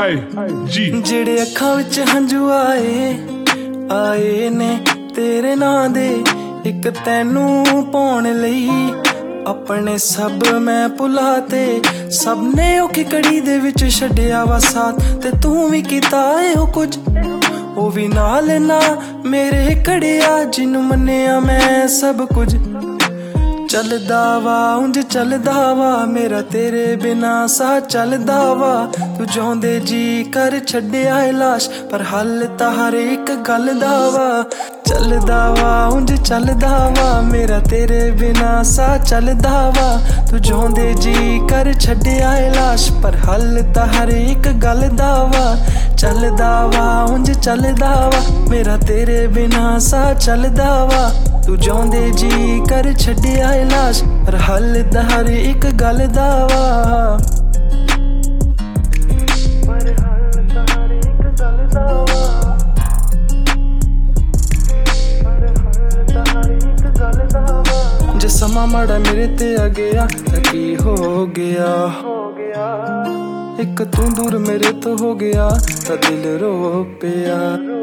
ਜਿਹੜੇ ਅੱਖਾਂ ਵਿੱਚ ਹੰਝੂ ਆਏ ਨੇ ਤੇਰੇ ਨਾਂ ਦੇ, ਇੱਕ ਤੈਨੂੰ ਪਾਉਣ ਲਈ ਆਪਣੇ ਸਭ ਮੈਂ ਭੁਲਾਤੇ। ਸਭ ਨੇ ਔਖੀ ਘੜੀ ਦੇ ਵਿੱਚ ਛੱਡਿਆ ਵਾ ਸਾਥ, ਤੇ ਤੂੰ ਵੀ ਕੀਤਾ ਇਹੋ ਕੁਝ। ਉਹ ਵੀ ਨਾਲ ਨਾ ਮੇਰੇ ਖੜਿਆ, ਜਿਹਨੂੰ ਮੰਨਿਆ ਮੈਂ ਸਭ ਕੁਝ। ਚੱਲਦਾ ਵਾ ਉਂਝ ਚੱਲਦਾ ਵਾ ਮੇਰਾ ਤੇਰੇ ਬਿਨਾ ਸਾਹ ਚੱਲਦਾ ਵਾ। ਤੂੰ ਚਾਹੁੰਦੇ ਜੀ ਕਰ ਛੱਡਿਆ ਏ ਲਾਸ਼, ਪਰ ਹੱਲ ਤਾਂ ਹਰ ਇੱਕ ਗੱਲ ਦਾ ਵਾ। ਚੱਲਦਾ ਵਾ ਉਂਝ ਚੱਲਦਾ ਵਾ ਮੇਰਾ ਤੇਰੇ ਬਿਨਾ ਸਾਹ ਚੱਲਦਾ ਵਾ। ਤੂੰ ਚਾਹੁੰਦੇ ਜੀ ਕਰ ਛੱਡਿਆ ਏ ਲਾਸ਼, ਪਰ ਹੱਲ ਤਾਂ ਹਰ ਇੱਕ ਗੱਲ ਦਾ ਵਾ। ਚੱਲਦਾ ਵਾ ਉਂਝ ਚੱਲਦਾ ਵਾ ਮੇਰਾ ਤੇਰੇ ਬਿਨਾ ਸਾਹ ਚੱਲਦਾ ਵਾ। ਤੂੰ ਚਾਹੁੰਦੇ ਜੀ ਕਰ ਛੱਡਿਆ ਏ ਲਾਸ਼, ਪਰ ਹੱਲ ਤਾਂ ਹਰ ਇੱਕ ਗੱਲ ਦਾ ਵਾ। ਜੇ ਸਮਾਂ ਮਾੜਾ ਮੇਰੇ ਤੇ ਆ ਗਿਆ ਤਾਂ ਕੀ ਹੋ ਗਿਆ। ਇੱਕ ਤੂੰ ਦੂਰ ਮੇਰੇ ਤੋਂ ਹੋ ਗਿਆ ਤਾਂ ਦਿਲ ਰੋ ਪਿਆ।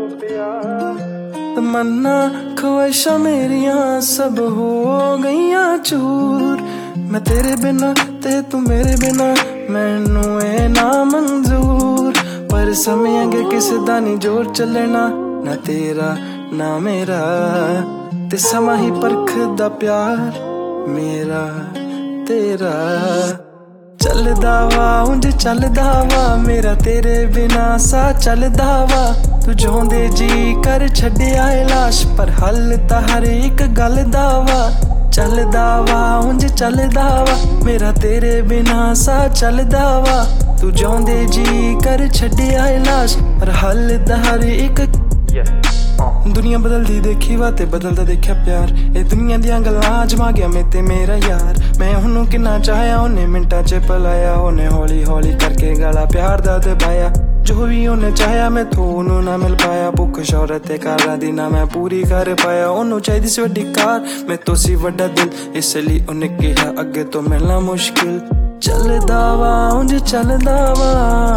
ਤਮੰਨਾ ख्वाहिशां मेरियां सब हो गईयां चूर। मैं तेरे बिना ते तू मेरे बिना मैनू ए ना मंजूर। पर समय अगे किसे दा नी जोर चलना, ना तेरा ना मेरा, ते समा ही परखदा प्यार मेरा तेरा। ਚੱਲਦਾ ਵਾ ਉਂਝ ਚੱਲਦਾ ਵਾ ਮੇਰਾ ਤੇਰੇ ਬਿਨਾ ਸਾਹ ਚੱਲਦਾ ਵਾ। ਤੂੰ ਚਾਹੁੰਦੇ ਜੀ ਕਰ ਛੱਡਿਆ ਏ ਲਾਸ਼, ਪਰ ਹੱਲ ਤਾਂ ਹਰ ਇੱਕ ਗੱਲ ਦਾ ਵਾ। ਚੱਲਦਾ ਵਾ ਉਂਝ ਚੱਲਦਾ ਵਾ ਮੇਰਾ ਤੇਰੇ ਬਿਨਾ ਸਾਹ ਚੱਲਦਾ ਵਾ। ਤੂੰ ਚਾਹੁੰਦੇ ਜੀ ਕਰ ਛੱਡਿਆ ਏ ਲਾਸ਼, ਪਰ ਹੱਲ ਤਾਂ ਹਰ ਇੱਕ। ਦੁਨੀਆ ਬਦਲਦੀ ਦੇਖੀ ਵਾ ਤੇ ਬਦਲਦਾ ਦੇਖਿਆ ਪਿਆਰ। ਇਹ ਦੁਨੀਆ ਦੀਆਂ ਗੱਲਾਂ ਜਮਾ ਗਿਆ ਮੈਂ ਤੇ ਮੇਰਾ ਯਾਰ। ਮੈਂ ਉਹਨੂੰ ਕਿੰਨਾ ਚਾਹਿਆ, ਉਹਨੇ ਮਿੰਟਾਂ 'ਚ ਪਲਾਇਆ। ਉਹਨੇ ਹੌਲੀ ਹੌਲੀ ਕਰਕੇ ਗਲਾ ਪਿਆਰ ਦਾ ਦਬਾਇਆ। ਜੋ ਵੀ ਉਹਨੇ ਚਾਹਿਆ ਮੈਥੋਂ ਉਹਨੂੰ ਨਾ ਮਿਲ ਪਾਇਆ। ਭੁੱਖ ਸ਼ੌਹਰਤ ਤੇ ਕਾਰਾਂ ਦੀ ਨਾ ਮੈਂ ਪੂਰੀ ਕਰ ਪਾਇਆ। ਉਹਨੂੰ ਚਾਹੀਦੀ ਸੀ ਵੱਡੀ ਕਾਰ, ਮੈਥੋਂ ਸੀ ਵੱਡਾ ਦਿਲ, ਇਸ ਲਈ ਉਹਨੇ ਕਿਹਾ ਅੱਗੇ ਤੋਂ ਮਿਲਣਾ ਮੁਸ਼ਕਿਲ। ਚੱਲਦਾ ਵਾ ਉਂਝ ਚੱਲਦਾ ਵਾ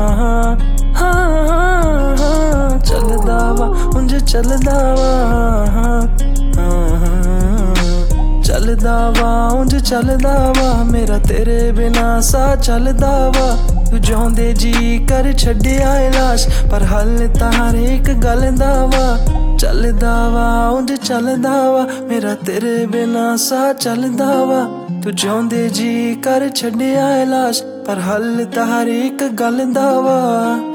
ਚੱਲਦਾ ਵਾ ਉਂਝ ਚੱਲਦਾ ਵਾ ਚੱਲਦਾ ਵਾ ਉਂਝ ਚੱਲਦਾ ਵਾ ਮੇਰਾ ਤੇਰੇ ਬਿਨਾ ਸਾਹ ਚੱਲਦਾ ਵਾ। ਤੂੰ ਚਾਹੁੰਦੇ ਜੀ ਕਰ ਛੱਡਿਆ ਏ ਲਾਸ਼, ਪਰ ਹੱਲ ਤਾਂ ਹਰ ਇੱਕ ਗੱਲ ਦਾ ਵਾ। ਚੱਲਦਾ ਵਾ ਉਂਝ ਚੱਲਦਾ ਵਾ ਮੇਰਾ ਤੇਰੇ ਬਿਨਾ ਸਾਹ ਚੱਲਦਾ ਵਾ। ਤੂੰ ਚਾਹੁੰਦੇ ਜੀ ਕਰ ਛੱਡਿਆ ਏ ਲਾਸ਼, ਪਰ ਹੱਲ ਤਾਂ ਹਰ ਇੱਕ ਗੱਲ ਦਾ ਵਾ।